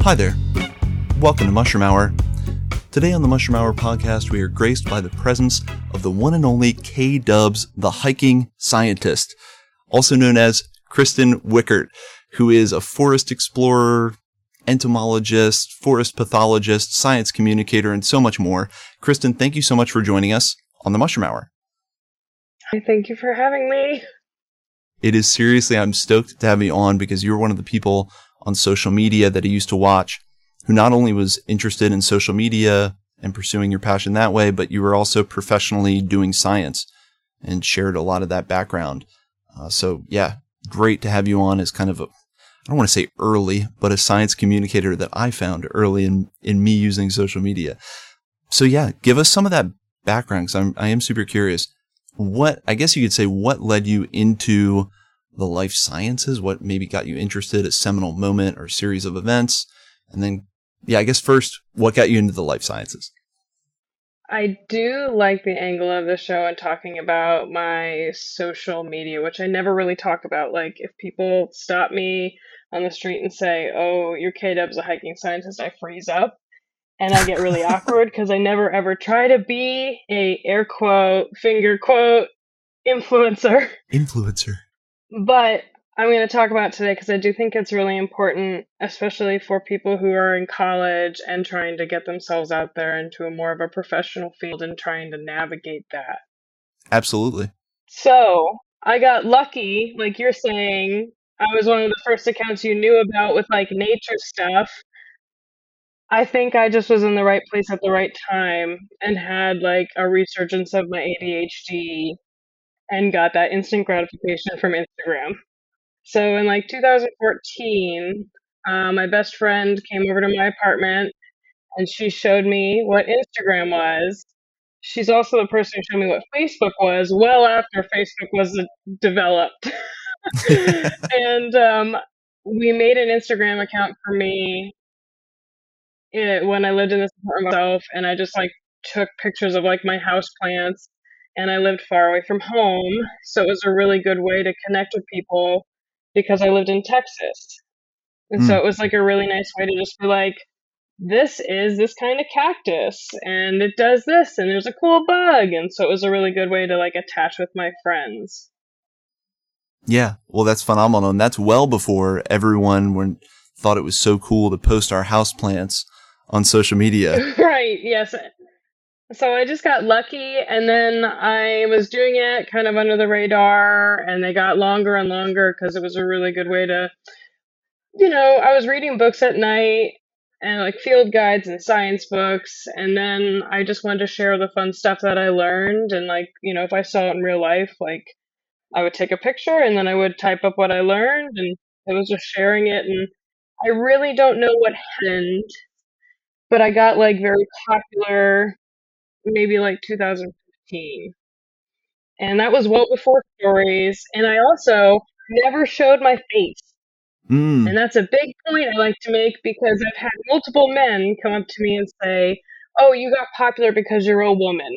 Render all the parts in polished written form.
Hi there. Welcome to Mushroom Hour. Today on the Mushroom Hour podcast, we are graced by the presence of the one and only K-Dubs, the hiking scientist, also known as Kristen Wickert, who is a forest explorer, entomologist, forest pathologist, science communicator, and so much more. Kristen, thank you so much for joining us on the Mushroom Hour. Thank you for having me. It is seriously, I'm stoked to have you on because you're one of the people on social media that I used to watch who not only was interested in social media and pursuing your passion that way, but you were also professionally doing science and shared a lot of that background. So yeah, great to have you on as kind of a, I don't want to say early, but a science communicator that I found early in me using social media. So yeah, give us some of that background because I am super curious. I guess you could say, what led you into the life sciences? What maybe got you interested, a seminal moment or series of events? And then, yeah, I guess first, what got you into the life sciences? I do like the angle of the show and talking about my social media, which I never really talk about. Like, if people stop me on the street and say, "Oh, you're K-Dub's a hiking scientist," I freeze up and I get really awkward because I never ever try to be a air quote, finger quote, influencer. Influencer. But I'm going to talk about it today because I do think it's really important, especially for people who are in college and trying to get themselves out there into a more of a professional field and trying to navigate that. Absolutely. So I got lucky, like you're saying. I was one of the first accounts you knew about with like nature stuff. I think I just was in the right place at the right time and had like a resurgence of my ADHD and got that instant gratification from Instagram. So in like 2014, my best friend came over to my apartment and she showed me what Instagram was. She's also the person who showed me what Facebook was well after Facebook was developed. And we made an Instagram account for me when I lived in this apartment myself, and I just like took pictures of like my house plants, and I lived far away from home, so it was a really good way to connect with people because I lived in Texas. And so Mm. it was like a really nice way to just be like, this is this kind of cactus and it does this and there's a cool bug. And so it was a really good way to like attach with my friends. Yeah, well, that's phenomenal. And that's well before everyone thought it was so cool to post our houseplants on social media. Right. Yes. So I just got lucky and then I was doing it kind of under the radar and they got longer and longer because it was a really good way to, I was reading books at night and like field guides and science books. And then I just wanted to share the fun stuff that I learned. And like, if I saw it in real life, like I would take a picture and then I would type up what I learned and it was just sharing it. And I really don't know what happened, but I got like very popular maybe like 2015. And that was well before stories. And I also never showed my face. Mm. And that's a big point I like to make because I've had multiple men come up to me and say, "Oh, you got popular because you're a woman."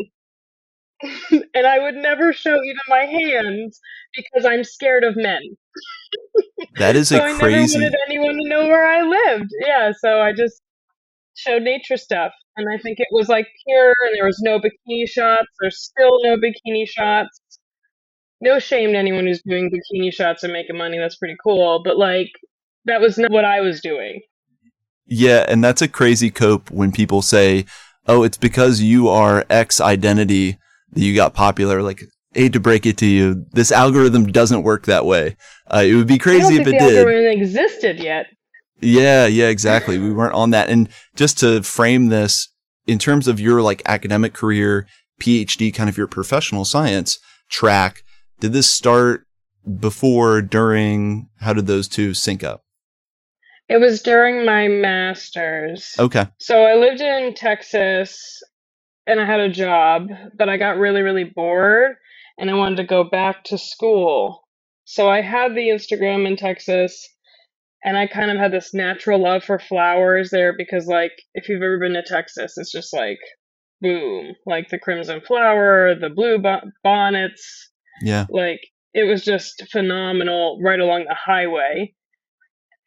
And I would never show even my hands because I'm scared of men. That is So a I never wanted crazy. anyone to know where I lived. Yeah, so I just showed nature stuff. And I think it was like pure and there was no bikini shots. There's still no bikini shots. No shame to anyone who's doing bikini shots and making money. That's pretty cool. But like, that was not what I was doing. Yeah, and that's a crazy cope when people say, "Oh, it's because you are X identity that you got popular." Like, hate to break it to you, this algorithm doesn't work that way. It would be I don't crazy if think it the did. algorithm existed yet. Yeah, exactly. We weren't on that. And just to frame this in terms of your like academic career, PhD, kind of your professional science track, did this start before, during? How did those two sync up? It was during my master's. Okay. So I lived in Texas and I had a job, but I got really, really bored and I wanted to go back to school. So I had the Instagram in Texas and I kind of had this natural love for flowers there because, like, if you've ever been to Texas, it's just like boom, like the crimson flower, the blue bonnets, Yeah. like it was just phenomenal right along the highway.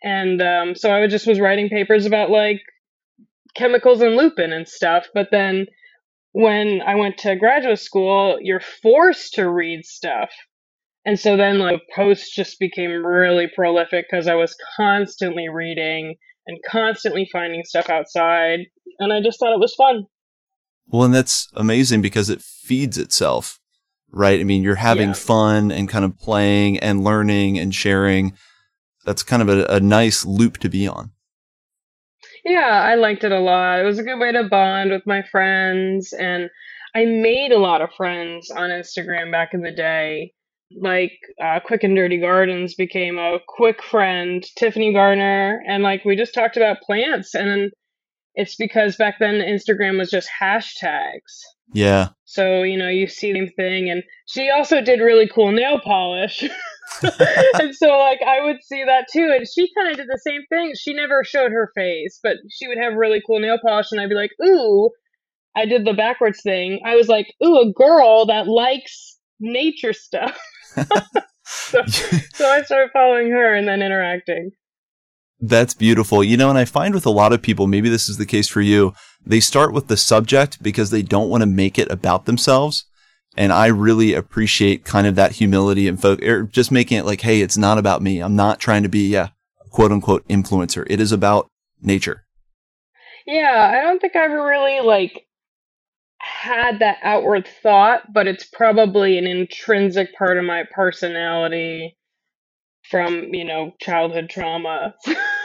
And so I just was writing papers about like chemicals and lupin and stuff. But then when I went to graduate school, you're forced to read stuff. And so then like posts just became really prolific because I was constantly reading and constantly finding stuff outside. And I just thought it was fun. Well, and that's amazing because it feeds itself, right? I mean, you're having Yeah. fun and kind of playing and learning and sharing. That's kind of a nice loop to be on. Yeah, I liked it a lot. It was a good way to bond with my friends, and I made a lot of friends on Instagram back in the day. Like, Quick and Dirty Gardens became a quick friend, Tiffany Garner, and like we just talked about plants. And it's because back then Instagram was just hashtags. Yeah. So, you see the same thing. And she also did really cool nail polish. And so like I would see that too, and she kind of did the same thing. She never showed her face, but she would have really cool nail polish, and I'd be like, ooh, I did the backwards thing. I was like, ooh, a girl that likes nature stuff. so, so I started following her and then interacting. That's beautiful. And I find with a lot of people, maybe this is the case for you, they start with the subject because they don't want to make it about themselves. And I really appreciate kind of that humility and or just making it like, hey, it's not about me. I'm not trying to be a quote unquote influencer. It is about nature. Yeah, I don't think I ever really like had that outward thought, but it's probably an intrinsic part of my personality from, childhood trauma.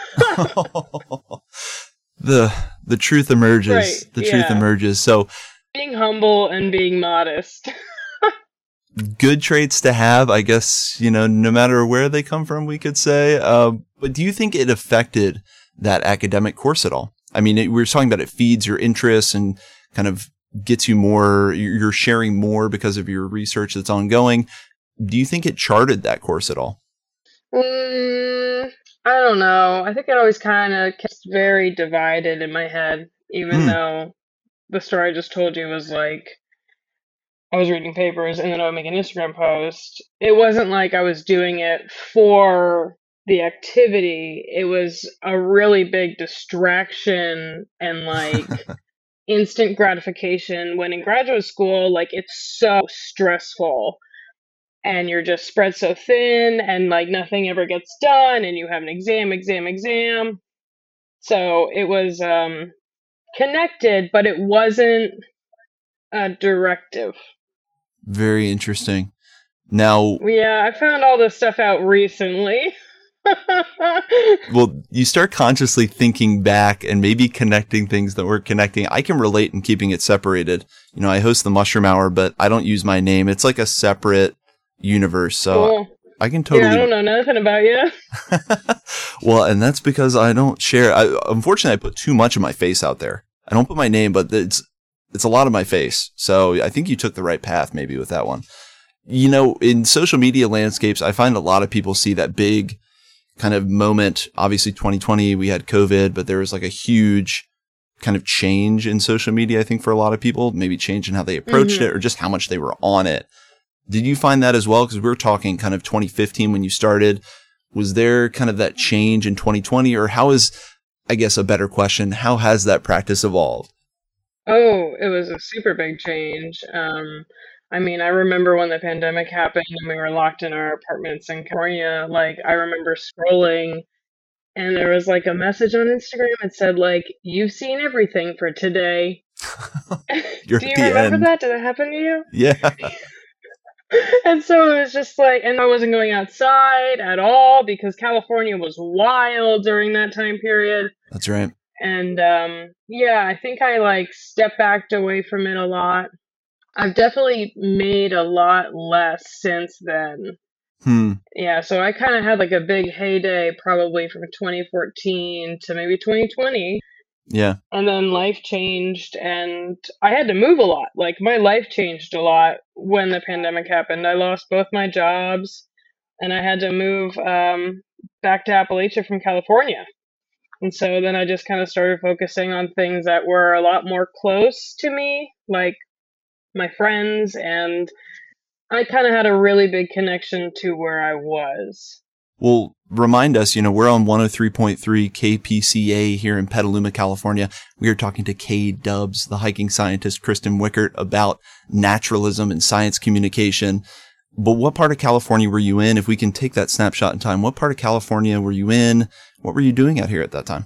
The truth emerges. Right, The truth yeah. emerges. So Being humble and being modest. good traits to have, I guess, no matter where they come from, we could say. But do you think it affected that academic course at all? I mean, we were talking about it feeds your interests and kind of gets you more, you're sharing more because of your research that's ongoing. Do you think it charted that course at all? Mm, I don't know. I think it always kind of gets very divided in my head, even Hmm. though the story I just told you was like I was reading papers and then I would make an Instagram post. It wasn't like I was doing it for the activity. It was a really big distraction and like instant gratification when in graduate school, like it's so stressful and you're just spread so thin and like nothing ever gets done and you have an exam. So it was connected, but it wasn't a directive. Very interesting. Now, Yeah, I found all this stuff out recently. well, you start consciously thinking back and maybe connecting things that we're connecting. I can relate in keeping it separated. I host the Mushroom Hour, but I don't use my name. It's like a separate universe. So Cool. I can Yeah, I totally. don't know nothing about you. Well, and that's because I don't share. Unfortunately, I put too much of my face out there. I don't put my name, but it's a lot of my face. So I think you took the right path maybe with that one. In social media landscapes, I find a lot of people see that big kind of moment. Obviously, 2020, we had COVID, but there was like a huge kind of change in social media, I think, for a lot of people, maybe change in how they approached it or just how much they were on it. Did you find that as well? Because we were talking kind of 2015 when you started. Was there kind of that change in 2020, or how is, I guess, a better question, how has that practice evolved? Oh, it was a super big change. I mean, I remember when the pandemic happened and we were locked in our apartments in California. Like, I remember scrolling and there was like a message on Instagram. It said, like, you've seen everything for today. You're Do at you the remember end. that? Did it happen to you? Yeah, And so it was just like, and I wasn't going outside at all because California was wild during that time period. that's right. And yeah, I think I like stepped backed away from it a lot. I've definitely made a lot less since then. Hmm. Yeah, so I kind of had like a big heyday probably from 2014 to maybe 2020. Yeah. And then life changed and I had to move a lot. Like my life changed a lot when the pandemic happened. I lost both my jobs and I had to move back to Appalachia from California. And so then I just kind of started focusing on things that were a lot more close to me, like my friends, and I kind of had a really big connection to where I was. Well, remind us, we're on 103.3 KPCA here in Petaluma, California. We are talking to Kay Dubs, the hiking scientist, Kristen Wickert, about naturalism and science communication. But what part of California were you in? If we can take that snapshot in time, what part of California were you in? What were you doing out here at that time?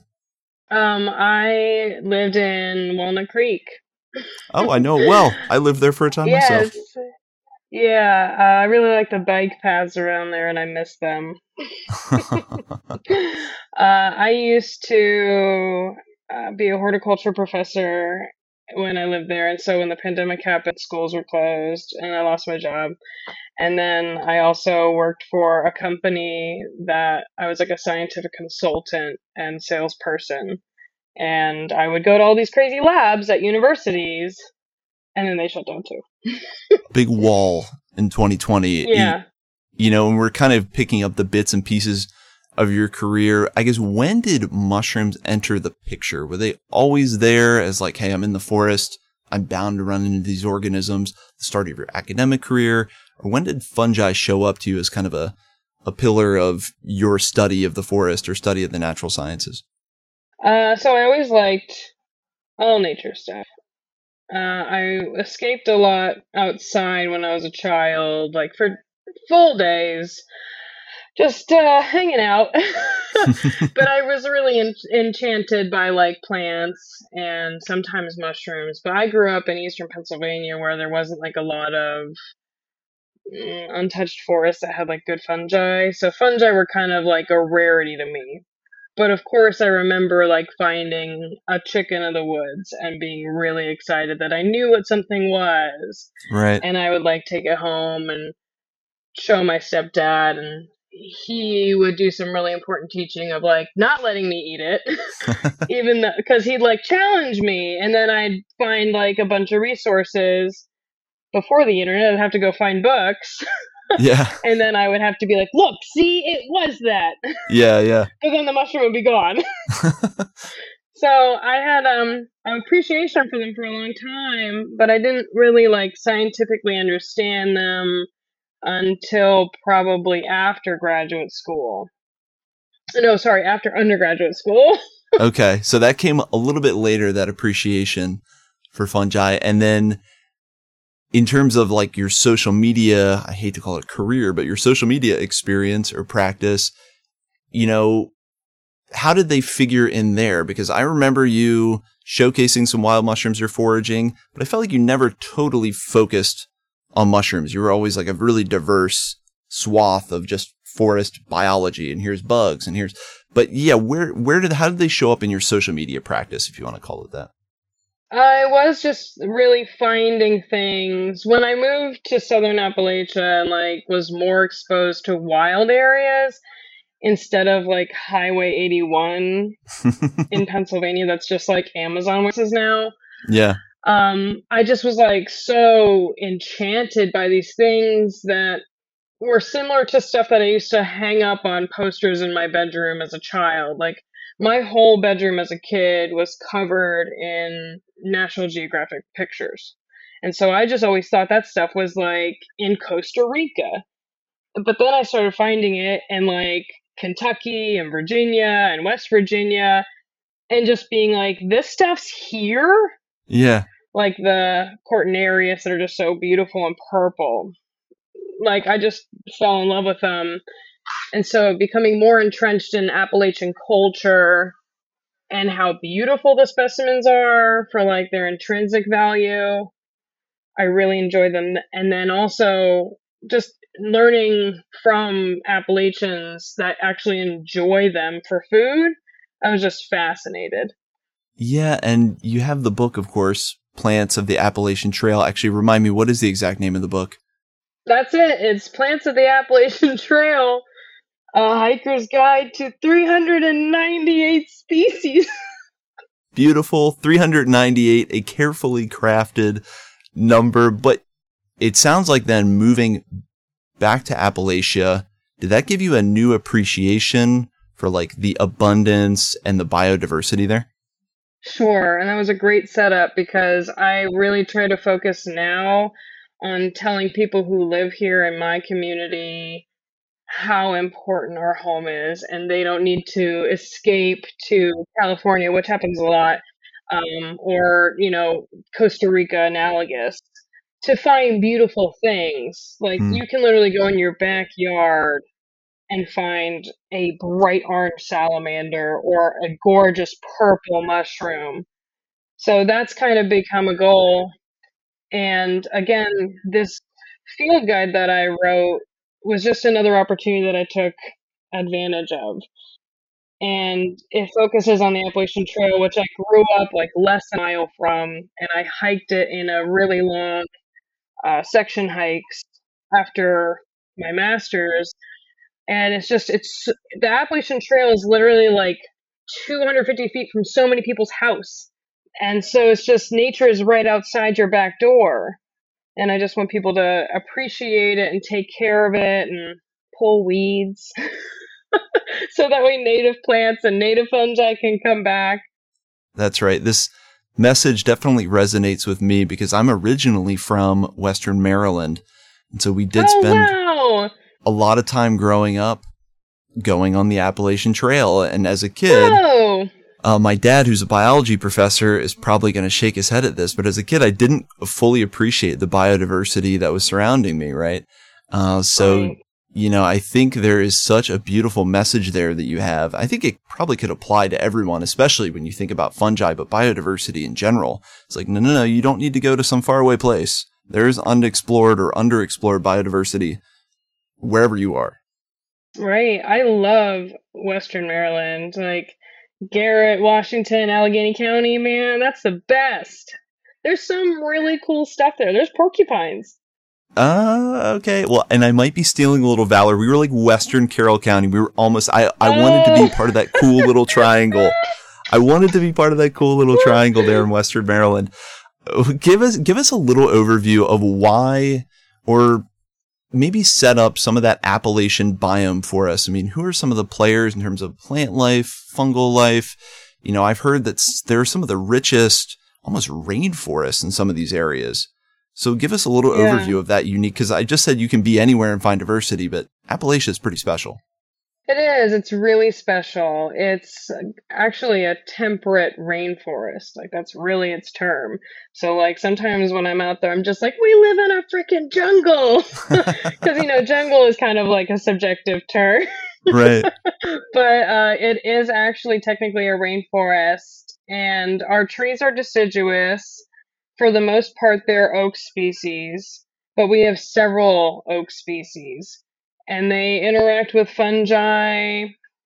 I lived in Walnut Creek. Oh, I know it well. I lived there for a time myself. Yeah, I really like the bike paths around there, and I miss them. I used to be a horticulture professor when I lived there, and so when the pandemic happened, schools were closed, and I lost my job. And then I also worked for a company that I was like a scientific consultant and salesperson, and I would go to all these crazy labs at universities, and then they shut down too. Big wall in 2020. Yeah. And we're kind of picking up the bits and pieces of your career. I guess, when did mushrooms enter the picture? Were they always there as like, hey, I'm in the forest, I'm bound to run into these organisms, the start of your academic career? Or when did fungi show up to you as kind of a pillar of your study of the forest or study of the natural sciences? So I always liked all nature stuff. I escaped a lot outside when I was a child, like for full days, just hanging out. But I was really enchanted by like plants and sometimes mushrooms. But I grew up in eastern Pennsylvania where there wasn't like a lot of untouched forests that had like good fungi. So fungi were kind of like a rarity to me. But of course, I remember like finding a chicken of the woods and being really excited that I knew what something was. Right. And I would like take it home and show my stepdad, and he would do some really important teaching of like not letting me eat it, even because he'd like challenge me. And then I'd find like a bunch of resources before the internet. I'd have to go find books. Yeah. And then I would have to be like, look, see, it was that. Yeah. But then the mushroom would be gone. So I had an appreciation for them for a long time, but I didn't really like scientifically understand them until probably after graduate school. No, sorry, after undergraduate school. Okay. So that came a little bit later, that appreciation for fungi. And then in terms of like your social media, I hate to call it career, but your social media experience or practice, how did they figure in there? Because I remember you showcasing some wild mushrooms you're foraging, but I felt like you never totally focused on mushrooms. You were always like a really diverse swath of just forest biology, and here's bugs and but yeah, how did they show up in your social media practice, if you want to call it that? I was just really finding things. When I moved to Southern Appalachia and like was more exposed to wild areas instead of like Highway 81 in Pennsylvania, that's just like Amazon is now. Yeah. I just was like so enchanted by these things that were similar to stuff that I used to hang up on posters in my bedroom as a child. Like my whole bedroom as a kid was covered in National Geographic pictures. And so I just always thought that stuff was like in Costa Rica. But then I started finding it in like Kentucky and Virginia and West Virginia, and just being like, this stuff's here? Yeah. Like the Cortinarius that are just so beautiful and purple. Like I just fell in love with them. And so becoming more entrenched in Appalachian culture and how beautiful the specimens are for like their intrinsic value, I really enjoy them. And then also just learning from Appalachians that actually enjoy them for food, I was just fascinated. Yeah, and you have the book, of course, Plants of the Appalachian Trail. Actually, remind me, what is the exact name of the book? That's it. It's Plants of the Appalachian Trail, a hiker's guide to 398 species. Beautiful. 398, a carefully crafted number. But it sounds like then moving back to Appalachia, did that give you a new appreciation for like the abundance and the biodiversity there? Sure. And that was a great setup because I really try to focus now on telling people who live here in my community how important our home is, and they don't need to escape to California, which happens a lot, or Costa Rica analogous, to find beautiful things. Like Hmm. you can literally go in your backyard and find a bright orange salamander or a gorgeous purple mushroom. So that's kind of become a goal. And again, this field guide that I wrote was just another opportunity that I took advantage of. And it focuses on the Appalachian Trail, which I grew up like less than a mile from, and I hiked it in a really long section hikes after my master's. And it's the Appalachian Trail is literally like 250 feet from so many people's house. And so it's just nature is right outside your back door. And I just want people to appreciate it and take care of it and pull weeds so that way native plants and native fungi can come back. That's right. This message definitely resonates with me because I'm originally from Western Maryland. And so we did spend wow. a lot of time growing up going on the Appalachian Trail. And as a kid, Whoa. My dad, who's a biology professor, is probably going to shake his head at this, but as a kid, I didn't fully appreciate the biodiversity that was surrounding me, right? Right. I think there is such a beautiful message there that you have. I think it probably could apply to everyone, especially when you think about fungi, but biodiversity in general. It's like, no, you don't need to go to some faraway place. There's unexplored or underexplored biodiversity wherever you are. Right. I love Western Maryland. Like Garrett, Washington, Allegheny County, man, that's the best. There's some really cool stuff there. There's porcupines. Okay. Well, and I might be stealing a little valor. We were like Western Carroll County. We were almost, I wanted to be Oh, part of that cool little triangle. I wanted to be part of that cool little triangle there in Western Maryland. Give us a little overview of why, or maybe set up some of that Appalachian biome for us. I mean, who are some of the players in terms of plant life, fungal life? I've heard that there are some of the richest, almost rainforests in some of these areas. So give us a little yeah. overview of that unique, because I just said you can be anywhere and find diversity, but Appalachia is pretty special. It is. It's really special. It's actually a temperate rainforest. Like that's really its term. So like sometimes when I'm out there, I'm just like, we live in a freaking jungle. Because jungle is kind of like a subjective term. Right. But it is actually technically a rainforest, and our trees are deciduous. For the most part, they're oak species, but we have several oak species, and they interact with fungi.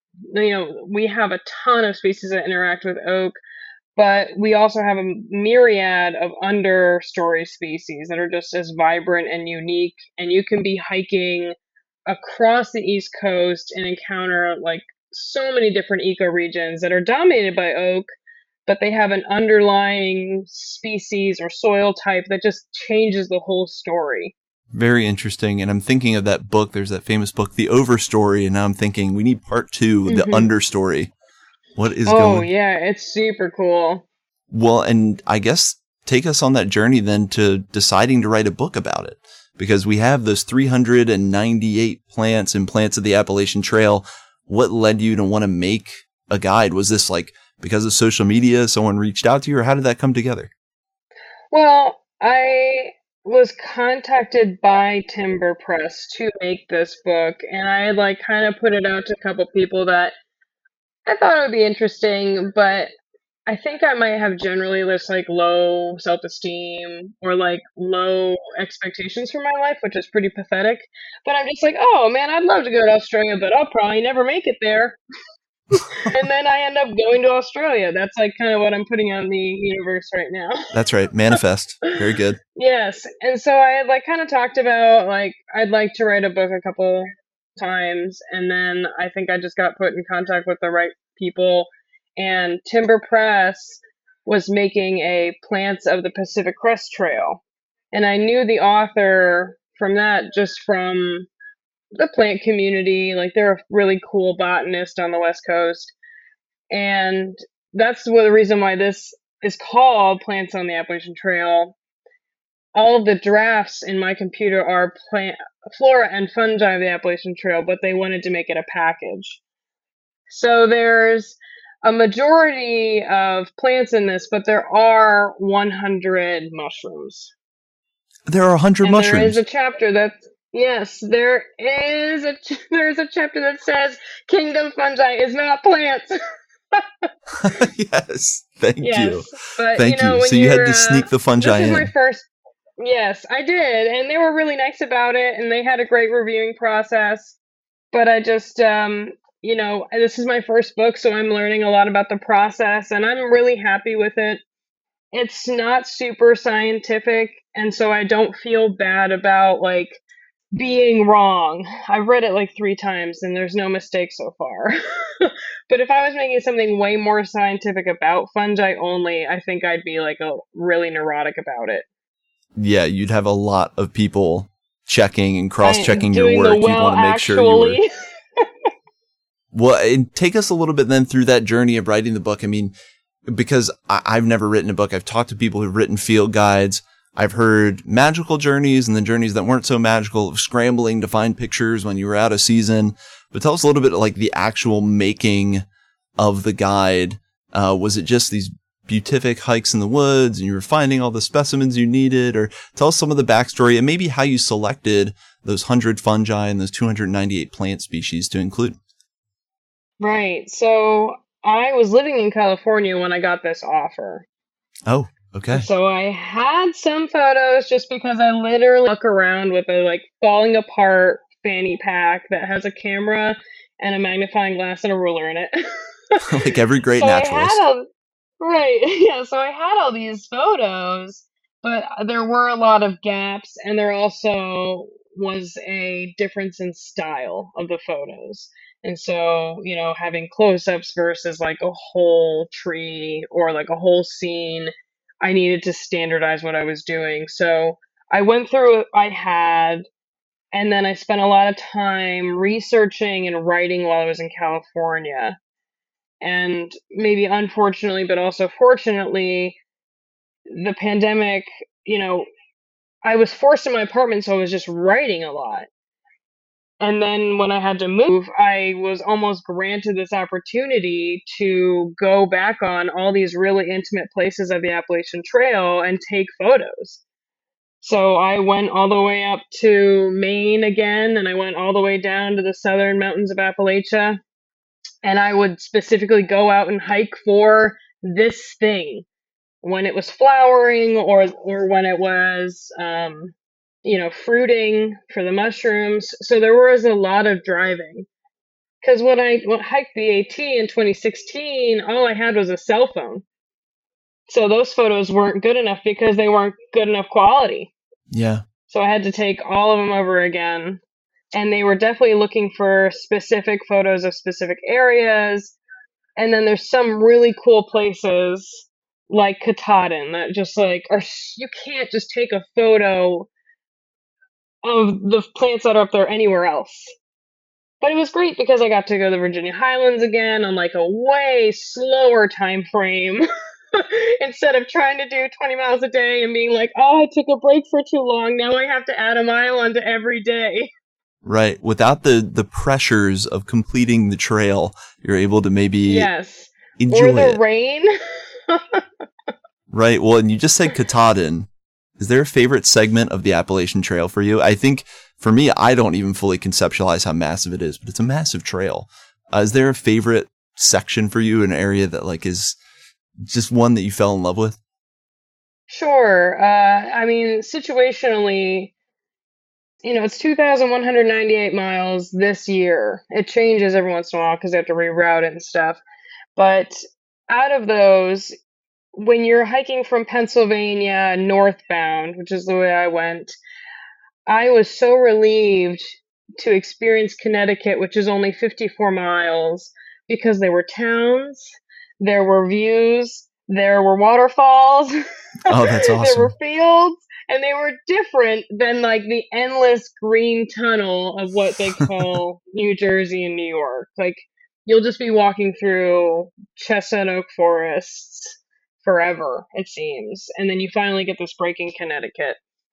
We have a ton of species that interact with oak, but we also have a myriad of understory species that are just as vibrant and unique. And you can be hiking across the East Coast and encounter like so many different ecoregions that are dominated by oak, but they have an underlying species or soil type that just changes the whole story. Very interesting. And I'm thinking of that book. There's that famous book, The Overstory. And now I'm thinking we need part two, the Hmm. understory. What is Oh, going? yeah, it's super cool. Well, and I guess take us on that journey then to deciding to write a book about it, because we have those 398 plants and plants of the Appalachian Trail. What led you to want to make a guide? Was this like because of social media, someone reached out to you, or how did that come together? Well, I was contacted by Timber Press to make this book, and I had like kind of put it out to a couple people that I thought it would be interesting, but I think I might have generally just like low self esteem or like low expectations for my life, which is pretty pathetic. But I'm just like, oh man, I'd love to go to Australia, but I'll probably never make it there. And then I end up going to Australia. That's like kind of what I'm putting on the universe right now. That's right. Manifest. Very good. Yes. And so I had like kind of talked about like I'd like to write a book a couple times, and then I think I just got put in contact with the right people, and Timber Press was making a Plants of the Pacific Crest Trail. And I knew the author from that just from the plant community. Like they're a really cool botanist on the West Coast. And that's the reason why this is called Plants on the Appalachian Trail. all of the drafts in my computer are plant, flora and fungi of the Appalachian Trail, but they wanted to make it a package. So there's a majority of plants in this, but there are 100 mushrooms. There are 100 And there is mushrooms. a chapter that, yes, there's a chapter that says kingdom fungi is not plants. Yes. Thank Yes, you. but Thank you. when So you had you're to sneak the this fungi is my in. first. Yes, I did, and they were really nice about it, and they had a great reviewing process. But I just, this is my first book, so I'm learning a lot about the process, and I'm really happy with it. It's not super scientific, and so I don't feel bad about like being wrong. I've read it like 3 times, and there's no mistake so far. But if I was making something way more scientific about fungi only, I think I'd be like a really neurotic about it. Yeah, you'd have a lot of people checking and I cross-checking your doing the work. You'd well want to make sure you were actually. well. And take us a little bit then through that journey of writing the book. I mean, because I've never written a book. I've talked to people who've written field guides. I've heard magical journeys and then journeys that weren't so magical, of scrambling to find pictures when you were out of season. But tell us a little bit like the actual making of the guide. Was it just these beatific hikes in the woods and you were finding all the specimens you needed? Or tell us some of the backstory and maybe how you selected those 100 fungi and those 298 plant species to include. Right. So I was living in California when I got this offer. Oh, okay. So I had some photos just because I literally walk around with a like falling apart fanny pack that has a camera and a magnifying glass and a ruler in it. Like every great So I had naturalist. all right, yeah, so I had all these photos, but there were a lot of gaps and there also was a difference in style of the photos. And so, having close-ups versus like a whole tree or like a whole scene, I needed to standardize what I was doing. So I went through what I had, and then I spent a lot of time researching and writing while I was in California. And maybe unfortunately, but also fortunately, the pandemic, you know, I was forced in my apartment, so I was just writing a lot. And then when I had to move, I was almost granted this opportunity to go back on all these really intimate places of the Appalachian Trail and take photos. So I went all the way up to Maine again, and I went all the way down to the southern mountains of Appalachia. And I would specifically go out and hike for this thing when it was flowering or when it was fruiting for the mushrooms. So there was a lot of driving because when I hiked the AT in 2016, all I had was a cell phone. So those photos weren't good enough because they weren't good enough quality. Yeah. So I had to take all of them over again. And they were definitely looking for specific photos of specific areas. And then there's some really cool places like Katahdin that just like are, you can't just take a photo of the plants that are up there anywhere else. But it was great because I got to go to the Virginia Highlands again on like a way slower time frame. Instead of trying to do 20 miles a day and being like, oh, I took a break for too long. Now I have to add a mile onto every day. Right. Without the pressures of completing the trail, you're able to maybe Yes. Or enjoy the it. rain. Right. Well, and you just said Katahdin. Is there a favorite segment of the Appalachian Trail for you? I think for me, I don't even fully conceptualize how massive it is, but it's a massive trail. Is there a favorite section for you, an area that like is just one that you fell in love with? Sure. I mean, situationally, it's 2,198 miles this year. It changes every once in a while because they have to reroute it and stuff. But out of those, when you're hiking from Pennsylvania northbound, which is the way I went, I was so relieved to experience Connecticut, which is only 54 miles, because there were towns, there were views, there were waterfalls, Oh, that's there were awesome. fields, and they were different than like the endless green tunnel of what they call New Jersey and New York. Like you'll just be walking through chestnut oak forests forever, it seems. And then you finally get this break in Connecticut.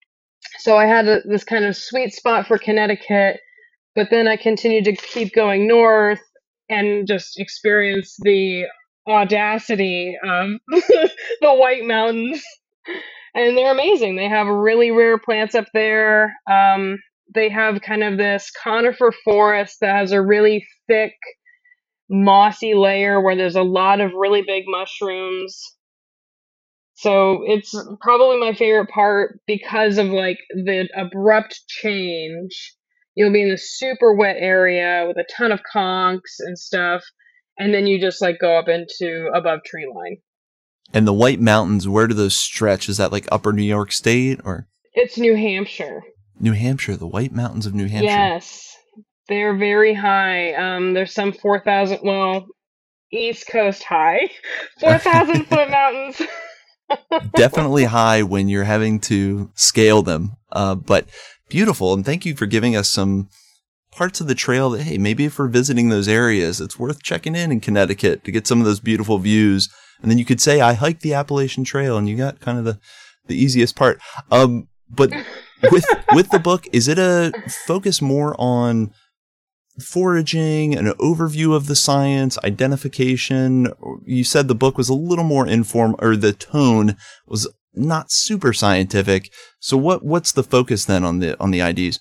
So I had this kind of sweet spot for Connecticut, but then I continued to keep going north and just experience the audacity of the White Mountains. And they're amazing. They have really rare plants up there. They have kind of this conifer forest that has a really thick, mossy layer where there's a lot of really big mushrooms. So it's probably my favorite part because of like the abrupt change. You'll be in this super wet area with a ton of conchs and stuff, and then you just like go up into above tree line. And the White Mountains, where do those stretch? Is that like upper New York State or? It's New Hampshire. New Hampshire, the White Mountains of New Hampshire. Yes, they're very high. There's some 4,000, well, East Coast high, 4,000 foot mountains. Definitely high when you're having to scale them, but beautiful. And thank you for giving us some parts of the trail that, hey, maybe if we're visiting those areas, it's worth checking in Connecticut to get some of those beautiful views. And then you could say, I hiked the Appalachian Trail, and you got kind of the easiest part. But with the book, is it a focus more on foraging, an overview of the science, identification? You said the book was a little more informal, or the tone was not super scientific. So what's the focus then on the IDs?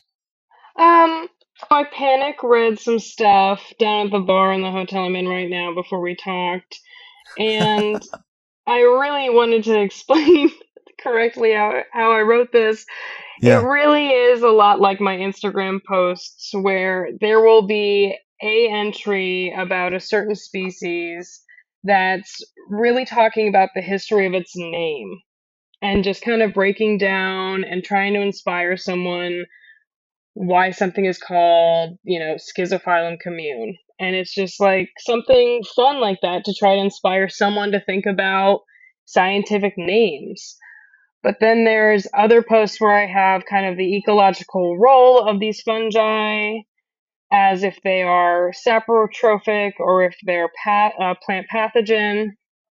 I panic read some stuff down at the bar in the hotel I'm in right now before we talked, and I really wanted to explain correctly how I wrote this. Yeah. It really is a lot like my Instagram posts where there will be a entry about a certain species that's really talking about the history of its name and just kind of breaking down and trying to inspire someone why something is called, Schizophilum commune. And it's just like something fun like that to try to inspire someone to think about scientific names. But then there's other posts where I have kind of the ecological role of these fungi, as if they are saprotrophic or if they're plant pathogen.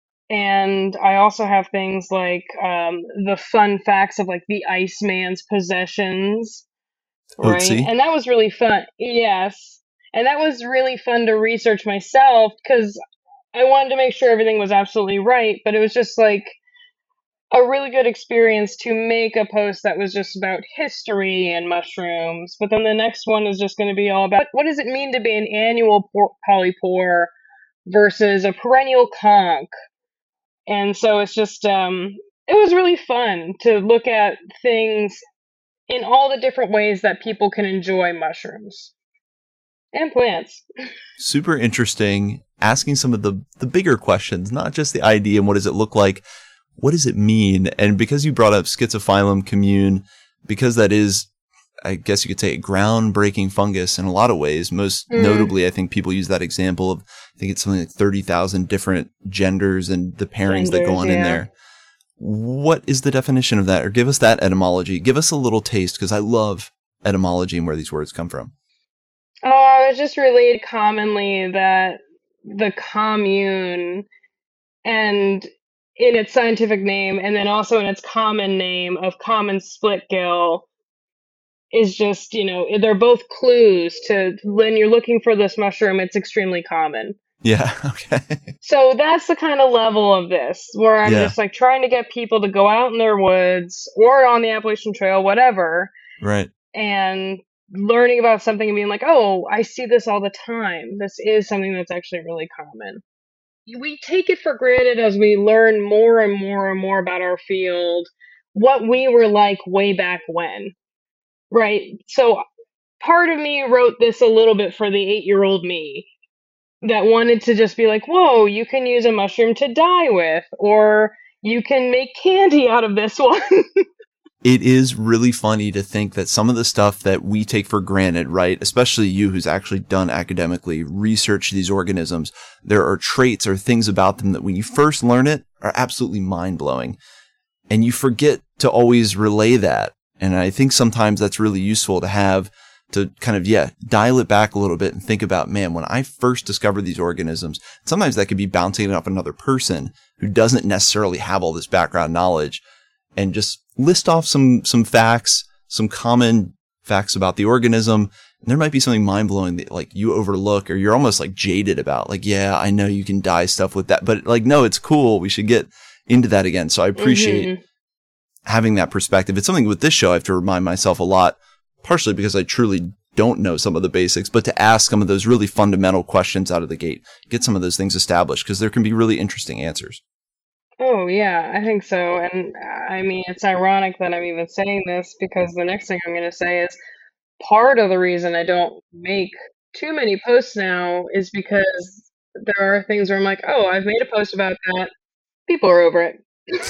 And I also have things like the fun facts of like the Iceman's possessions, right? Otzi. And that was really fun. Yes. And that was really fun to research myself because I wanted to make sure everything was absolutely right. But it was just like a really good experience to make a post that was just about history and mushrooms. But then the next one is just going to be all about what does it mean to be an annual polypore versus a perennial conch. And so it's just, it was really fun to look at things in all the different ways that people can enjoy mushrooms and plants. Super interesting. Asking some of the bigger questions, not just the idea and what does it look like, what does it mean? And because you brought up Schizophilum commune, because that is, I guess you could say, a groundbreaking fungus in a lot of ways. Most notably, I think people use that example of, I think it's something like 30,000 different genders and the pairings that go on in there. What is the definition of that? Or give us that etymology. Give us a little taste, because I love etymology and where these words come from. Oh, I was just related commonly that the commune, and in its scientific name, and then also in its common name of common splitgill, is just, they're both clues to when you're looking for this mushroom, it's extremely common. Yeah, okay. So that's the kind of level of this, where I'm just like trying to get people to go out in their woods or on the Appalachian Trail, whatever. Right. And learning about something and being like, oh, I see this all the time. This is something that's actually really common. We take it for granted as we learn more and more and more about our field, what we were like way back when. Right. So part of me wrote this a little bit for the 8-year-old me that wanted to just be like, whoa, you can use a mushroom to dye with, or you can make candy out of this one. It is really funny to think that some of the stuff that we take for granted, right, especially you who's actually done academically research these organisms, there are traits or things about them that when you first learn it are absolutely mind-blowing. And you forget to always relay that. And I think sometimes that's really useful to have to kind of, dial it back a little bit and think about, man, when I first discovered these organisms, sometimes that could be bouncing off another person who doesn't necessarily have all this background knowledge, and just list off some facts, some common facts about the organism. And there might be something mind blowing that like you overlook or you're almost like jaded about. Like, yeah, I know you can dye stuff with that, but like, no, it's cool. We should get into that again. So I appreciate having that perspective. It's something with this show I have to remind myself a lot, partially because I truly don't know some of the basics, but to ask some of those really fundamental questions out of the gate, get some of those things established because there can be really interesting answers. Oh, yeah, I think so. And I mean, it's ironic that I'm even saying this because the next thing I'm going to say is part of the reason I don't make too many posts now is because there are things where I'm like, oh, I've made a post about that. People are over it.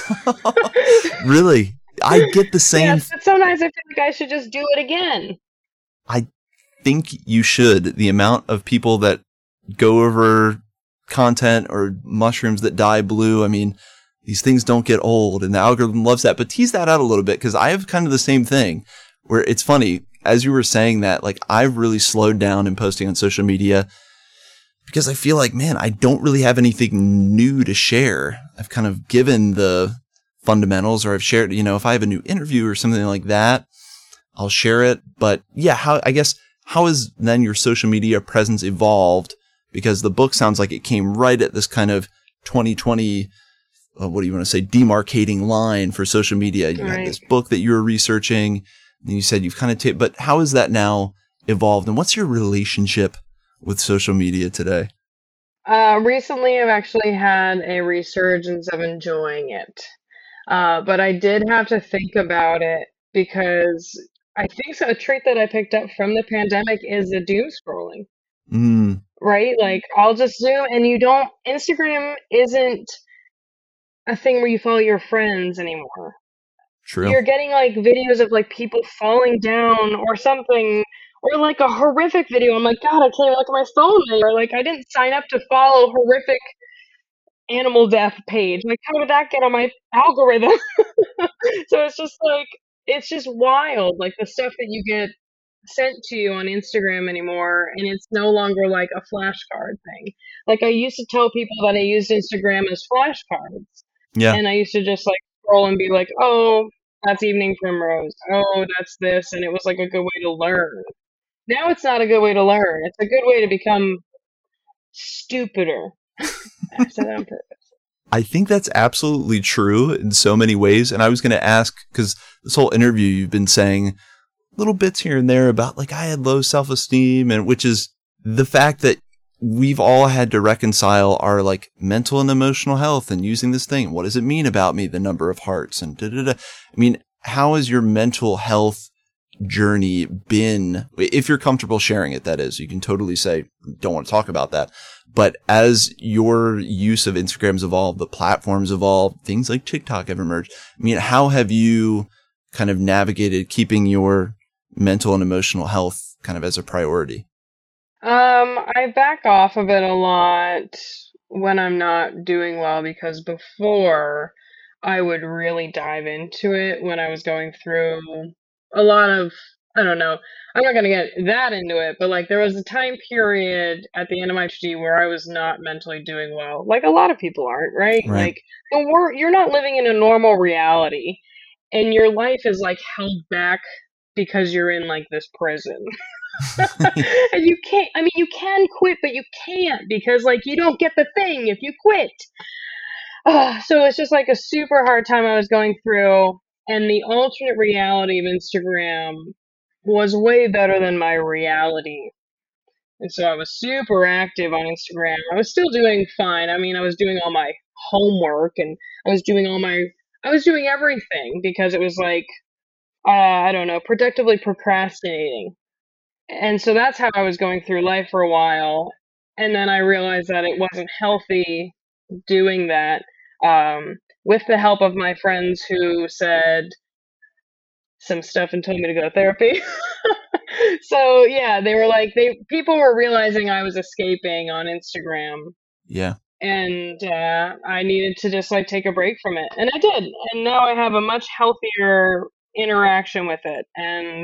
Really? I get the same. Yes, but sometimes I feel like I should just do it again. I think you should. The amount of people that go over content or mushrooms that dye blue, I mean, these things don't get old and the algorithm loves that. But tease that out a little bit because I have kind of the same thing where it's funny. As you were saying that, like I've really slowed down in posting on social media because I feel like, man, I don't really have anything new to share. I've kind of given the fundamentals or I've shared, you know, if I have a new interview or something like that, I'll share it. But yeah, how has then your social media presence evolved? Because the book sounds like it came right at this kind of 2020, what do you want to say, demarcating line for social media. You had this book that you were researching and you said you've kind of but how has that now evolved? And what's your relationship with social media today? Recently, I've actually had a resurgence of enjoying it. But I did have to think about it because I think a trait that I picked up from the pandemic is the doom scrolling, right? Like I'll just zoom and Instagram isn't a thing where you follow your friends anymore. True. You're getting like videos of like people falling down or something, or like a horrific video. I'm like, God, I can't even look at my phone anymore. Like I didn't sign up to follow horrific animal death page. Like how did that get on my algorithm? So it's just wild. Like the stuff that you get sent to you on Instagram anymore, and it's no longer like a flashcard thing. Like I used to tell people that I used Instagram as flashcards. Yeah. And I used to just like scroll and be like, oh, that's Evening Primrose. Oh, that's this. And it was like a good way to learn. Now it's not a good way to learn. It's a good way to become stupider. I said that on purpose. I think that's absolutely true in so many ways. And I was going to ask, because this whole interview, you've been saying little bits here and there about like I had low self-esteem, and which is the fact that we've all had to reconcile our like mental and emotional health and using this thing. What does it mean about me? The number of hearts and I mean, how has your mental health journey been? If you're comfortable sharing it, that is, you can totally say, don't want to talk about that. But as your use of Instagram's evolved, the platforms evolved, things like TikTok have emerged. I mean, how have you kind of navigated keeping your mental and emotional health kind of as a priority? I back off of it a lot when I'm not doing well because before I would really dive into it when I was going through a lot of, I don't know, I'm not going to get that into it, but like there was a time period at the end of my PhD where I was not mentally doing well. Like a lot of people aren't, right? Like you're not living in a normal reality and your life is like held back because you're in like this prison. And you can't, I mean, you can quit, but you can't because like you don't get the thing if you quit. So it's just like a super hard time I was going through. And the alternate reality of Instagram was way better than my reality. And so I was super active on Instagram. I was still doing fine. I mean, I was doing all my homework and I was doing everything because it was like, I don't know, productively procrastinating. And so that's how I was going through life for a while. And then I realized that it wasn't healthy doing that, with the help of my friends who said some stuff and told me to go to therapy. So yeah, they were like, people were realizing I was escaping on Instagram. Yeah. And I needed to just like take a break from it. And I did. And now I have a much healthier interaction with it. And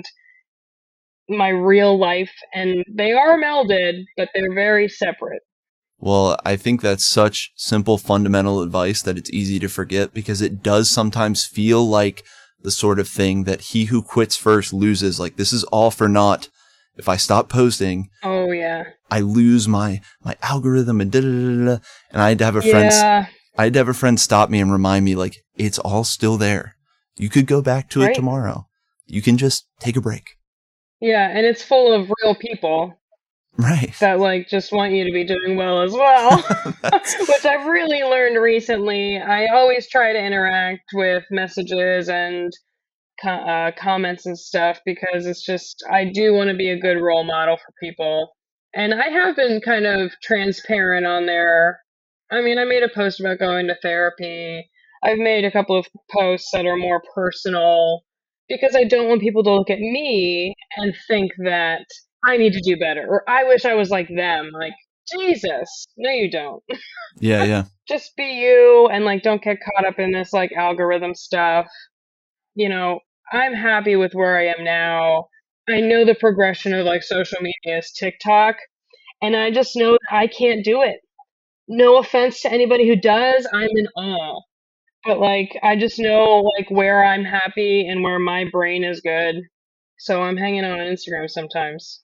my real life, and they are melded, but they're very separate. Well, I think that's such simple, fundamental advice that it's easy to forget because it does sometimes feel like the sort of thing that he who quits first loses. Like, this is all for naught. If I stop posting, Oh yeah. I lose my algorithm and da-da-da-da-da. And I had to have a friend stop me and remind me, like, it's all still there. You could go back to it tomorrow. You can just take a break. Yeah, and it's full of real people. Right. That like just want you to be doing well as well. Which I've really learned recently. I always try to interact with messages and comments and stuff because it's just, I do want to be a good role model for people. And I have been kind of transparent on there. I mean, I made a post about going to therapy. I've made a couple of posts that are more personal because I don't want people to look at me and think that I need to do better or I wish I was like them. Like, Jesus, no, you don't. Yeah, yeah. Just be you and like don't get caught up in this like algorithm stuff. You know, I'm happy with where I am now. I know the progression of like social media is TikTok, and I just know that I can't do it. No offense to anybody who does, I'm in awe. But like, I just know like where I'm happy and where my brain is good. So I'm hanging out on Instagram sometimes.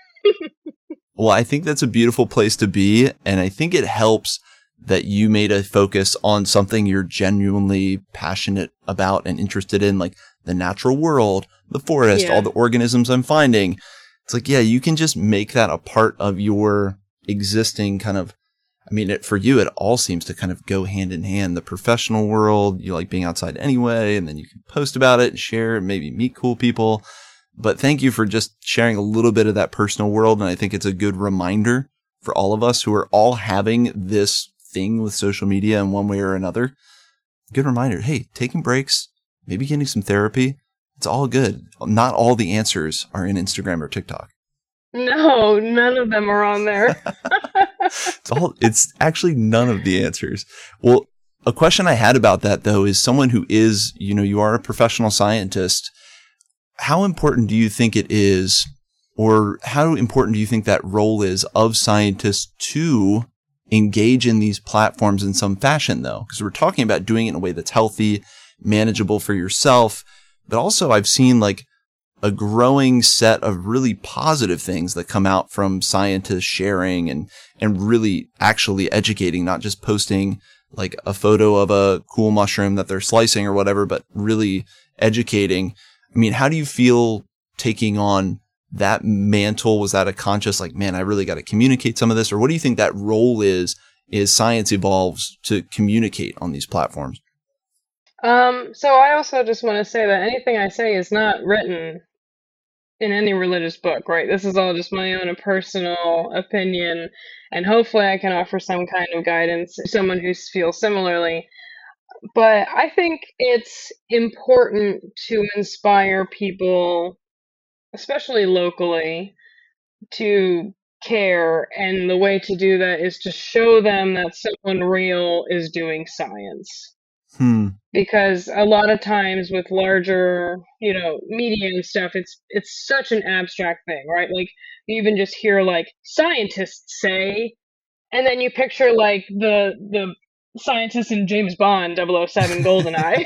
Well, I think that's a beautiful place to be. And I think it helps that you made a focus on something you're genuinely passionate about and interested in, like the natural world, the forest, all the organisms I'm finding. It's like, yeah, you can just make that a part of your existing kind of, I mean, for you, it all seems to kind of go hand in hand. The professional world, you like being outside anyway, and then you can post about it and share and maybe meet cool people. But thank you for just sharing a little bit of that personal world. And I think it's a good reminder for all of us who are all having this thing with social media in one way or another. Good reminder. Hey, taking breaks, maybe getting some therapy. It's all good. Not all the answers are in Instagram or TikTok. No, none of them are on there. It's actually none of the answers. Well, a question I had about that though is someone who is, you are a professional scientist. How important do you think it is, or how important do you think that role is of scientists to engage in these platforms in some fashion though? Because we're talking about doing it in a way that's healthy, manageable for yourself. But also I've seen like a growing set of really positive things that come out from scientists sharing and really actually educating, not just posting like a photo of a cool mushroom that they're slicing or whatever, but really educating. I mean, how do you feel taking on that mantle? Was that a conscious, like, man, I really got to communicate some of this? Or what do you think that role is science evolves to communicate on these platforms? So I also just want to say that anything I say is not written in any religious book, right? This is all just my own personal opinion, and hopefully I can offer some kind of guidance to someone who feels similarly. But I think it's important to inspire people, especially locally, to care. And the way to do that is to show them that someone real is doing science. Because a lot of times with larger, media and stuff, it's such an abstract thing, right? Like you even just hear like scientists say, and then you picture like the scientists in James Bond 007 GoldenEye.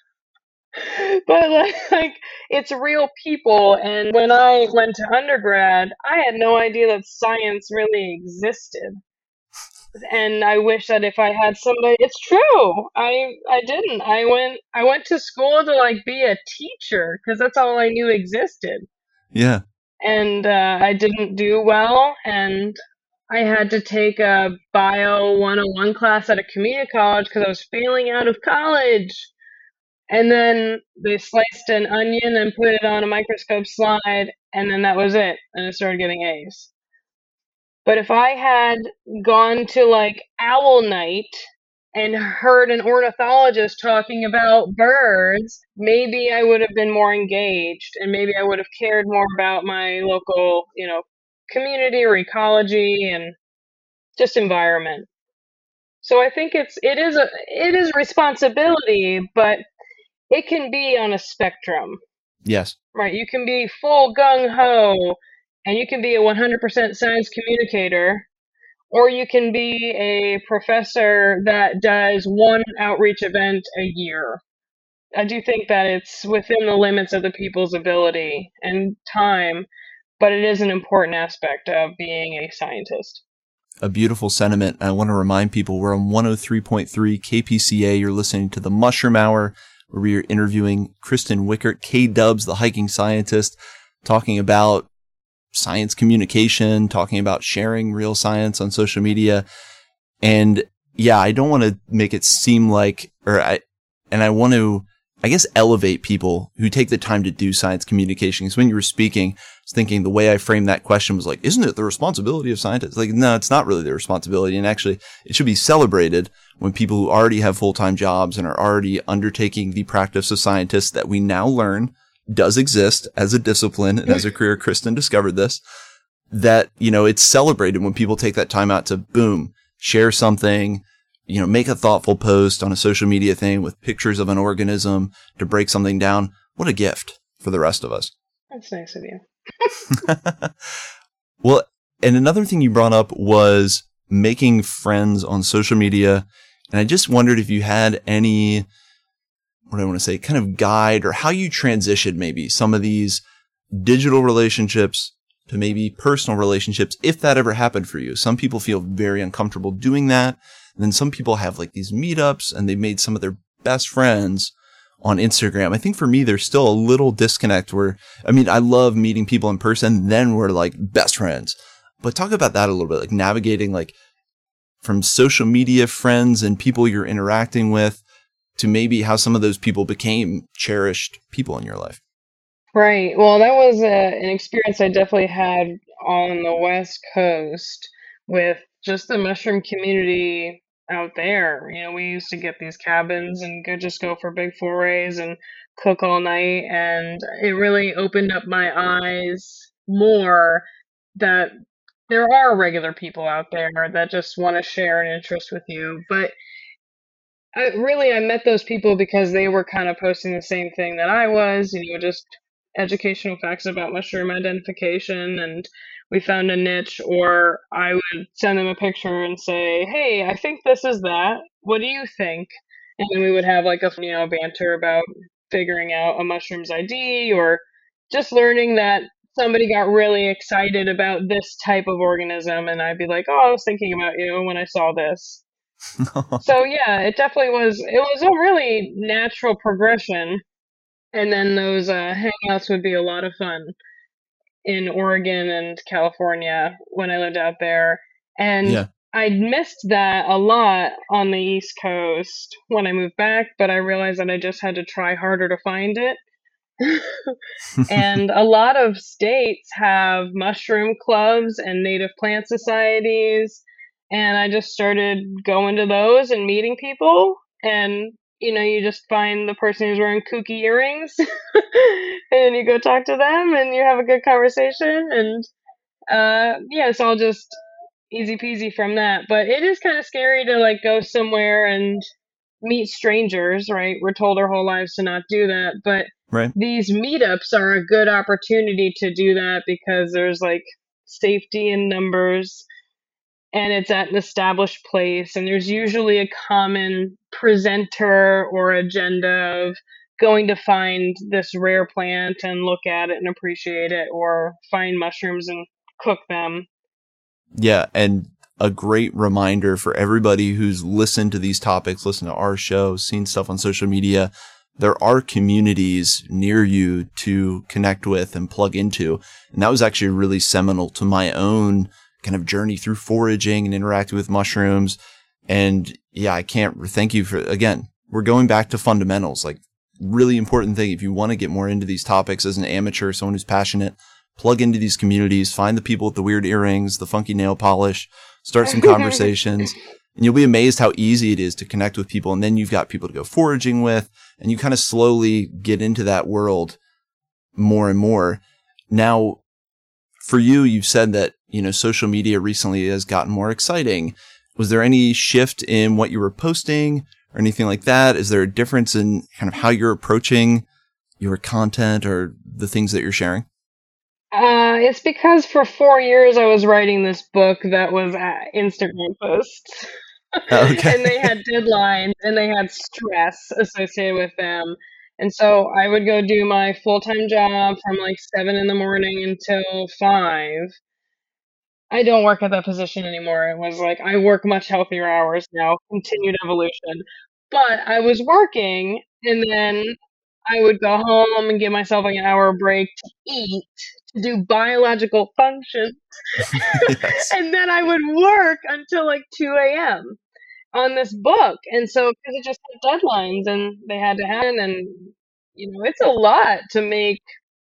But like it's real people, and when I went to undergrad, I had no idea that science really existed. And I wish that if I had somebody, it's true. I didn't. I went to school to like be a teacher because that's all I knew existed. Yeah. And I didn't do well, and I had to take a Bio 101 class at a community college because I was failing out of college. And then they sliced an onion and put it on a microscope slide, and then that was it. And I started getting A's. But if I had gone to like Owl Night and heard an ornithologist talking about birds, maybe I would have been more engaged and maybe I would have cared more about my local, community or ecology and just environment. So I think it is responsibility, but it can be on a spectrum. Yes. Right, you can be full gung ho and you can be a 100% science communicator, or you can be a professor that does one outreach event a year. I do think that it's within the limits of the people's ability and time, but it is an important aspect of being a scientist. A beautiful sentiment. I want to remind people we're on 103.3 KPCA. You're listening to the Mushroom Hour, where we are interviewing Kristen Wickert, K-Dubs, the hiking scientist, talking about science communication, talking about sharing real science on social media. And yeah, I don't want to make it seem like, I want to, I guess, elevate people who take the time to do science communication. Because when you were speaking, I was thinking the way I framed that question was like, isn't it the responsibility of scientists? Like, no, it's not really their responsibility. And actually, it should be celebrated when people who already have full-time jobs and are already undertaking the practice of scientists that we now learn does exist as a discipline and as a career. Kristen discovered this, that, it's celebrated when people take that time out to boom, share something, make a thoughtful post on a social media thing with pictures of an organism to break something down. What a gift for the rest of us. That's nice of you. Well, and another thing you brought up was making friends on social media. And I just wondered if you had any, what do I want to say, kind of guide or how you transitioned maybe some of these digital relationships to maybe personal relationships, if that ever happened for you. Some people feel very uncomfortable doing that. And then some people have like these meetups and they've made some of their best friends on Instagram. I think for me, there's still a little disconnect where, I love meeting people in person. Then we're like best friends. But talk about that a little bit, like navigating like from social media friends and people you're interacting with to maybe how some of those people became cherished people in your life. Right. Well, that was an experience I definitely had on the West Coast with just the mushroom community out there. We used to get these cabins and go for big forays and cook all night. And it really opened up my eyes more that there are regular people out there that just want to share an interest with you. But I met those people because they were kind of posting the same thing that I was, just educational facts about mushroom identification. And we found a niche, or I would send them a picture and say, hey, I think this is that. What do you think? And then we would have like a, banter about figuring out a mushroom's ID or just learning that somebody got really excited about this type of organism. And I'd be like, oh, I was thinking about you when I saw this. So yeah, it was a really natural progression. And then those hangouts would be a lot of fun in Oregon and California when I lived out there. And Yeah. I missed that a lot on the East Coast when I moved back, but I realized that I just had to try harder to find it. And a lot of states have mushroom clubs and native plant societies. And I just started going to those and meeting people. And, you just find the person who's wearing kooky earrings and you go talk to them and you have a good conversation. And yeah, it's all just easy peasy from that. But it is kind of scary to like go somewhere and meet strangers, right? We're told our whole lives to not do that, but Right. these meetups are a good opportunity to do that because there's like safety in numbers and it's at an established place and there's usually a common presenter or agenda of going to find this rare plant and look at it and appreciate it or find mushrooms and cook them. Yeah. And a great reminder for everybody who's listened to these topics, listened to our show, seen stuff on social media. There are communities near you to connect with and plug into. And that was actually really seminal to my own kind of journey through foraging and interacting with mushrooms. And yeah, I can't thank you for, again, we're going back to fundamentals, like really important thing. If you want to get more into these topics as an amateur, someone who's passionate, plug into these communities, find the people with the weird earrings, the funky nail polish, start some conversations, and you'll be amazed how easy it is to connect with people. And then you've got people to go foraging with, and you kind of slowly get into that world more and more. Now, for you, you've said that, social media recently has gotten more exciting. Was there any shift in what you were posting or anything like that? Is there a difference in kind of how you're approaching your content or the things that you're sharing? It's because for 4 years I was writing this book that was Instagram posts. Okay. And they had deadlines and they had stress associated with them. And so I would go do my full-time job from like 7 in the morning until 5. I don't work at that position anymore. It was like I work much healthier hours now, continued evolution. But I was working, and then I would go home and give myself like an hour break to eat, to do biological function, Yes. and then I would work until like 2 a.m. on this book. And so, because it just had deadlines and they had to happen, and it's a lot to make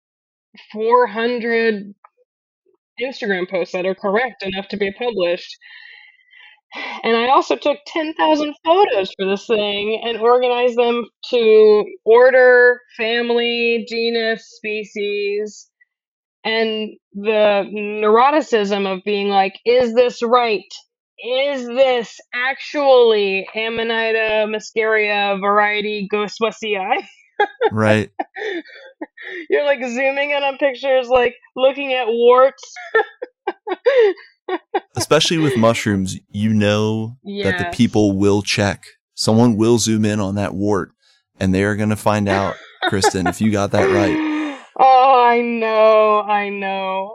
400 Instagram posts that are correct enough to be published. And I also took 10,000 photos for this thing and organized them to order, family, genus, species, and the neuroticism of being like, is this right? Is this actually Amanita muscaria variety Ghostwasii? Right. You're like zooming in on pictures, like looking at warts. Especially with mushrooms, you know that the Yes. people will check. Someone will zoom in on that wart, and they're going to find out, Kristen, if you got that right. Oh, I know.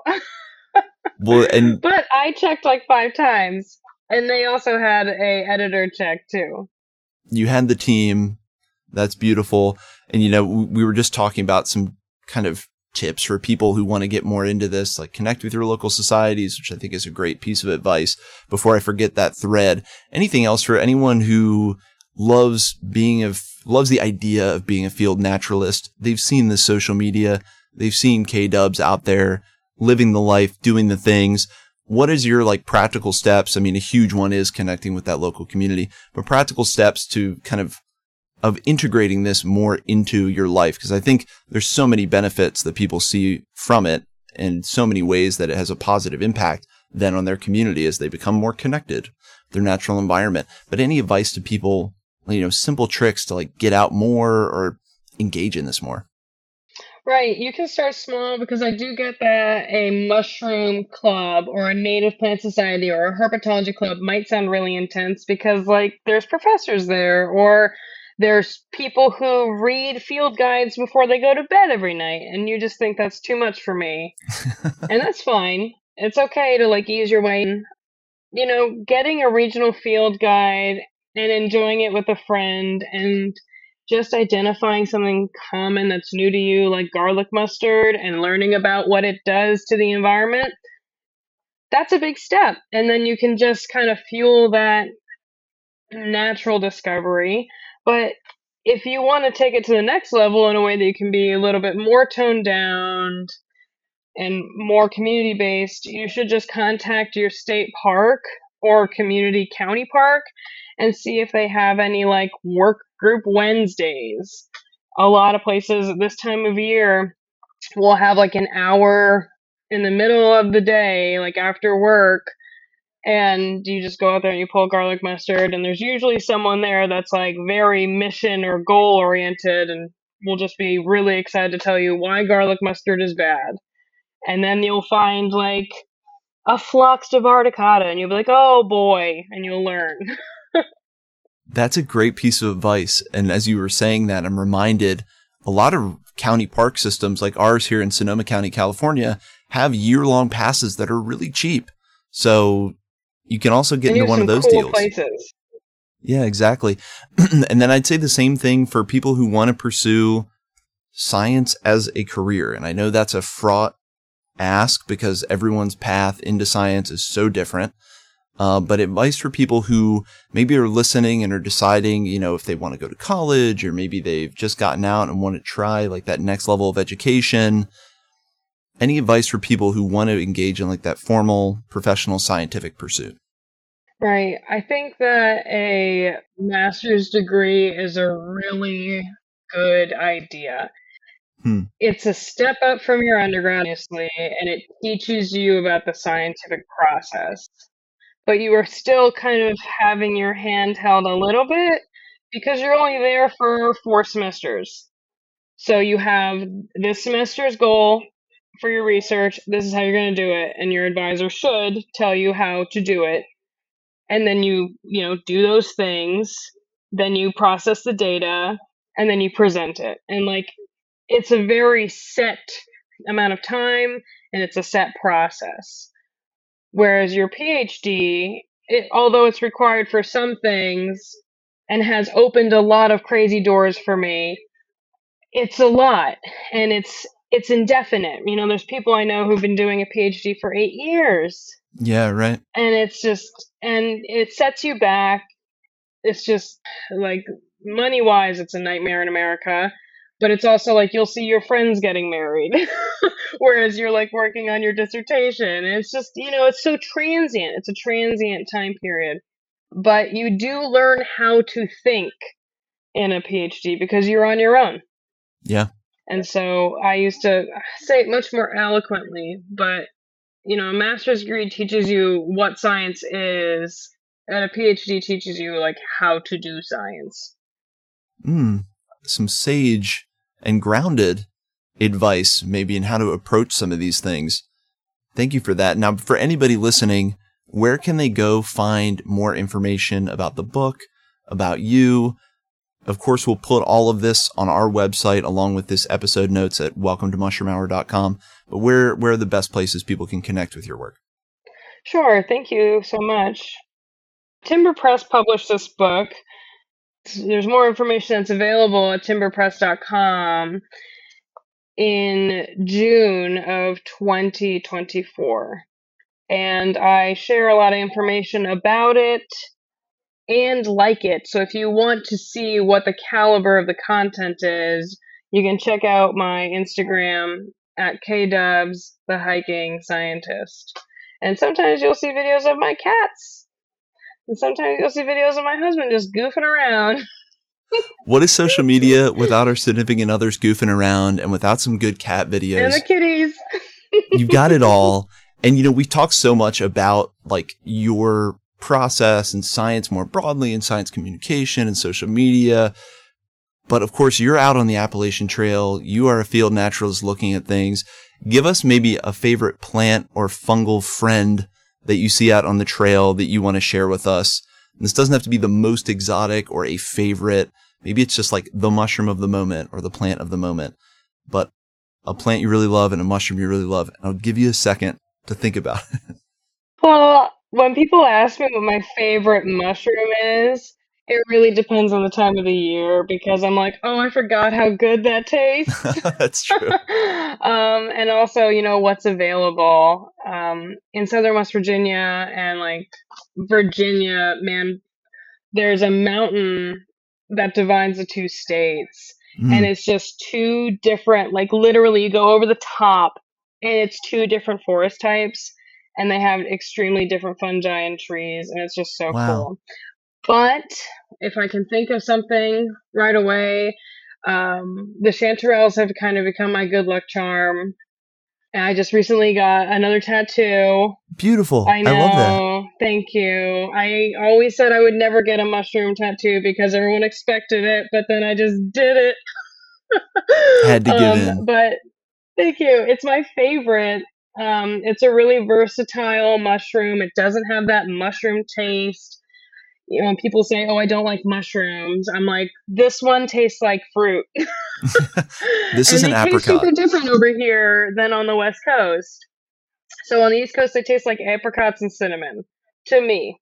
Well, and But I checked like 5 times, and they also had a editor check too. you had the team. That's beautiful. And, we were just talking about some kind of tips for people who want to get more into this, like connect with your local societies, which I think is a great piece of advice. Before I forget that thread, anything else for anyone who loves the idea of being a field naturalist? They've seen the social media. They've seen K-Dubs out there living the life, doing the things. What is your practical steps? I mean, a huge one is connecting with that local community, but practical steps to kind of integrating this more into your life. Because I think there's so many benefits that people see from it and so many ways that it has a positive impact then on their community as they become more connected, their natural environment. But any advice to people, simple tricks to get out more or engage in this more? Right, you can start small because I do get that a mushroom club or a native plant society or a herpetology club might sound really intense because, like, there's professors there or there's people who read field guides before they go to bed every night, and you just think that's too much for me. And that's fine. It's okay to, like, ease your way in. Getting a regional field guide and enjoying it with a friend and just identifying something common that's new to you, like garlic mustard, and learning about what it does to the environment, that's a big step. And then you can just kind of fuel that natural discovery. But if you want to take it to the next level in a way that you can be a little bit more toned down and more community based, you should just contact your state park or community county park and see if they have any like work group Wednesdays. A lot of places at this time of year will have like an hour in the middle of the day, like after work, and you just go out there and you pull garlic mustard, and there's usually someone there that's like very mission or goal oriented and will just be really excited to tell you why garlic mustard is bad. And then you'll find like a Phlox diverticata, and you'll be like, oh boy, and you'll learn. That's a great piece of advice. And as you were saying that, I'm reminded a lot of county park systems like ours here in Sonoma County, California, have year-long passes that are really cheap. So you can also get And you into have one of some those cool deals. places. Yeah, exactly. And then I'd say the same thing for people who want to pursue science as a career. And I know that's a fraught ask because everyone's path into science is so different. But advice for people who maybe are listening and are deciding, if they want to go to college or maybe they've just gotten out and want to try like that next level of education. Any advice for people who want to engage in like that formal professional scientific pursuit? Right. I think that a master's degree is a really good idea. Hmm. It's a step up from your undergrad, obviously, and it teaches you about the scientific process. But you are still kind of having your hand held a little bit because you're only there for 4 semesters. So you have this semester's goal for your research. This is how you're going to do it, and your advisor should tell you how to do it. And then you do those things. Then you process the data. and then you present it. And like, it's a very set amount of time and it's a set process. Whereas your PhD, although it's required for some things and has opened a lot of crazy doors for me, it's a lot and it's indefinite. You know, there's people I know who've been doing a PhD for 8 years. Yeah, right. And it's just, and it sets you back. It's just like money wise, it's a nightmare in America. But it's also like you'll see your friends getting married, whereas you're like working on your dissertation. And it's just, you know, it's so transient. It's a transient time period. But you do learn how to think in a PhD because you're on your own. Yeah. And so I used to say it much more eloquently, but you know, a master's degree teaches you what science is, and a PhD teaches you like how to do science. Some sage and grounded advice, maybe, in how to approach some of these things. Thank you for that. Now, for anybody listening, where can they go find more information about the book, about you? Of course, we'll put all of this on our website along with this episode notes at welcometomushroomhour.com. But where are the best places people can connect with your work? Sure. Thank you so much. Timber Press published this book. There's more information that's available at timberpress.com in June of 2024. And I share a lot of information about it and like it. So if you want to see what the caliber of the content is, you can check out my Instagram at kdubs, the hiking scientist. And sometimes you'll see videos of my cats. And sometimes you'll see videos of my husband just goofing around. What is social media without our significant others goofing around and without some good cat videos? And the kitties. You've got it all. And, you know, we talk so much about like your process and science more broadly and science communication and social media. But of course, you're out on the Appalachian Trail. You are a field naturalist looking at things. Give us maybe a favorite plant or fungal friend that you see out on the trail that you want to share with us. And this doesn't have to be the most exotic or a favorite. Maybe it's just like the mushroom of the moment or the plant of the moment, but a plant you really love and a mushroom you really love. And I'll give you a second to think about it. Well, when people ask me what my favorite mushroom is, it really depends on the time of the year because I'm like, oh, I forgot how good that tastes. That's true. And also, you know, what's available. In southern West Virginia and like Virginia, man, there's a mountain that divides the two states. And it's just two different, like literally you go over the top and it's two different forest types and they have extremely different fungi and trees and it's just so cool. But if I can think of something right away, the chanterelles have kind of become my good luck charm. And I just recently got another tattoo. Beautiful. I know. I love that. Thank you. I always said I would never get a mushroom tattoo because everyone expected it, but then I just did it. Had to give in. But thank you. It's my favorite. It's a really versatile mushroom. It doesn't have that mushroom taste. You know, when people say, "Oh, I don't like mushrooms," I'm like, "This one tastes like fruit." This is an apricot. And they taste super different over here than on the West Coast. So on the East Coast, they taste like apricots and cinnamon to me.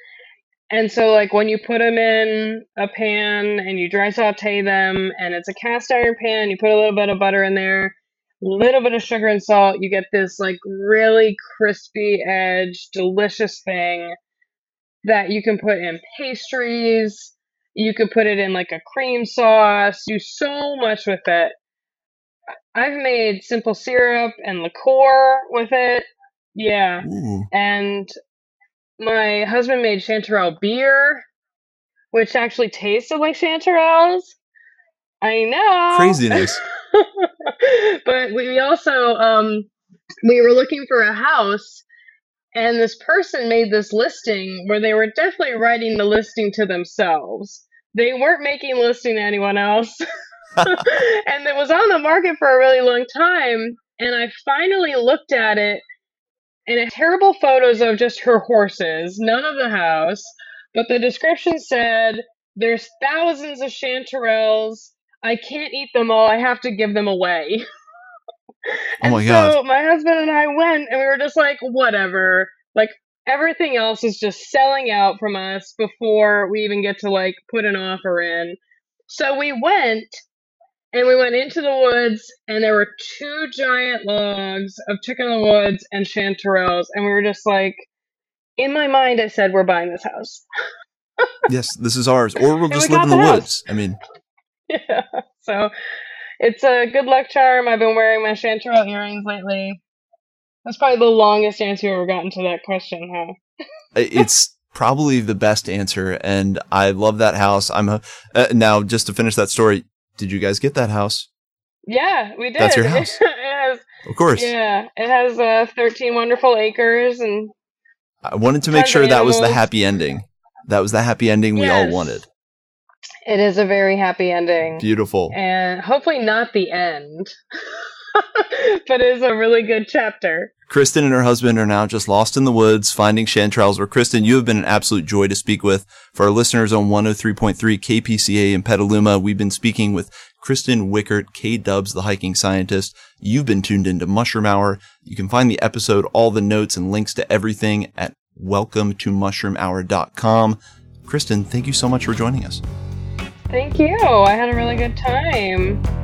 And so, like, when you put them in a pan and you dry saute them, and it's a cast iron pan, you put a little bit of butter in there, a little bit of sugar and salt, you get this, like, really crispy edge, delicious thing that you can put in pastries. You could put it in, like, a cream sauce, do so much with it. I've made simple syrup and liqueur with it. Yeah. Ooh. And my husband made chanterelle beer, which actually tasted like chanterelles. I know. Craziness. But we also, we were looking for a house, and this person made this listing where they were definitely writing the listing to themselves. They weren't making a listing to anyone else. And it was on the market for a really long time, and I finally looked at it, and it had terrible photos of just her horses, none of the house, but the description said, there's thousands of chanterelles, I can't eat them all. I have to give them away. Oh my And God. so my husband and I went and we were just like, whatever. Like everything else is just selling out from us before we even get to like put an offer in. So we went and we went into the woods and there were 2 giant logs of chicken in the woods and chanterelles. And we were just like, in my mind, I said, we're buying this house. Yes, this is ours. Or we'll And just we live got in the the house. woods. I mean, Yeah. So it's a good luck charm. I've been wearing my chanterelle earrings lately. That's probably the longest answer you've ever gotten to that question, huh? it's probably the best answer. And I love that house. Now, just to finish that story, did you guys get that house? Yeah, we did. That's your house. It has, Of course. yeah, it has 13 wonderful acres and I wanted to make tons sure of that was the animals. happy ending. That was the happy ending we all Yes. wanted. It is a very happy ending. Beautiful. And hopefully not the end, but it is a really good chapter. Kristen and her husband are now just lost in the woods, finding chanterelles. Or Kristen, you have been an absolute joy to speak with. For our listeners on 103.3 KPCA in Petaluma, we've been speaking with Kristen Wickert, K-Dubs, the hiking scientist. You've been tuned into Mushroom Hour. You can find the episode, all the notes and links to everything at welcometomushroomhour.com. Kristen, thank you so much for joining us. Thank you. I had a really good time.